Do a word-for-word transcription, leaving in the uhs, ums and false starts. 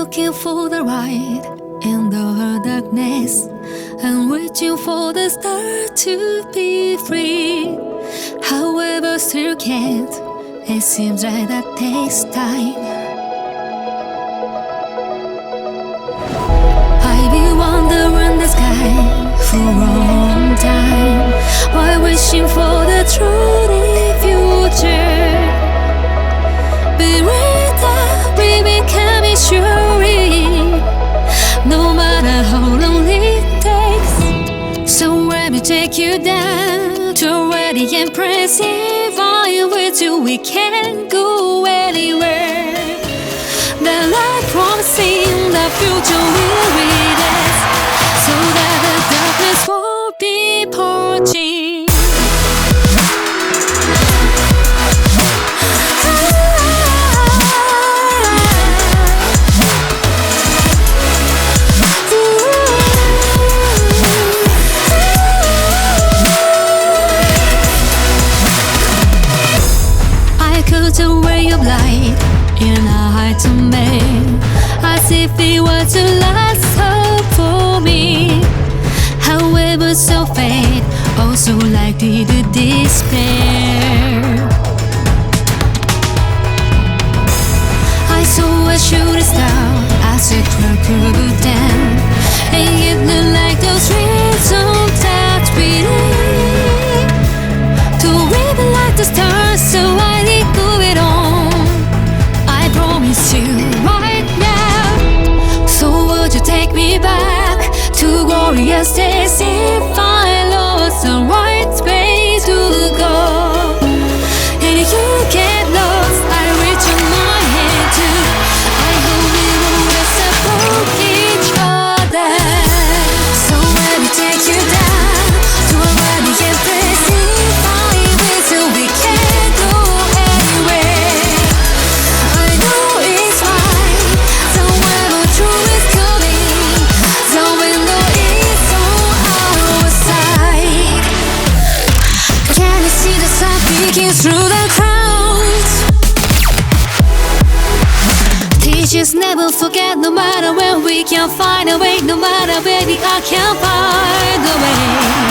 looking for the light in the darkness, and reaching for the stars to be free. However, still can't. It seems like that takes time. I've been wandering the sky for a long time, while wishing for the truly future. Believe that we become surely, no matter how long it takes. So let me take you down to a radiant place. If I with you, we can go anywhere. The light promising the future will read us, so that the darkness won't be parting. A ray of light in a heart to me, as if it were to last hope for me. However, so fate also likely to despair. I saw a shooting star as a clock could down, and it looked like those rays on that beneath to even like the stars, so I did move it on. I promise you right now. So would you take me back to glorious days if I lost the right space to go? And if you get lost, I reach in my hand too. I hope we won't support each other. So let me take you down to a radiant place. If I with you, we can't go anywhere. I know it's right, somewhere the truth is coming. The window is on our side. Can you see the sun peeking through the clouds? Teachers never forget, no matter where we can find a way, no matter where we are, can find a way.